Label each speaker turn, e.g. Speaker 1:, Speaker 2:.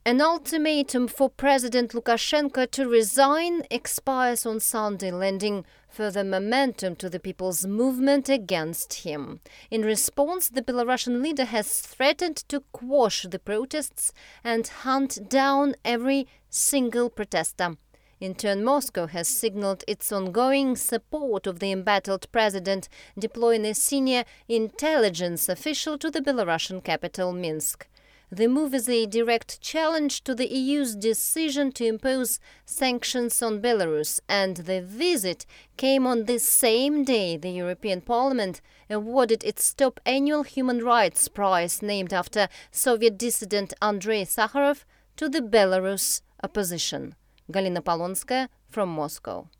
Speaker 1: An ultimatum for President Lukashenko to resign expires on Sunday, lending further momentum to the people's movement against him. In response, the Belarusian leader has threatened to quash the protests and hunt down every single protester. In turn, Moscow has signaled its ongoing support of the embattled president, deploying a senior intelligence official to the Belarusian capital, Minsk. The move is a direct challenge to the EU's decision to impose sanctions on Belarus, and the visit came on the same day the European Parliament awarded its top annual human rights prize, named after Soviet dissident Andrei Sakharov, to the Belarus opposition. Galina Polonskaya from Moscow.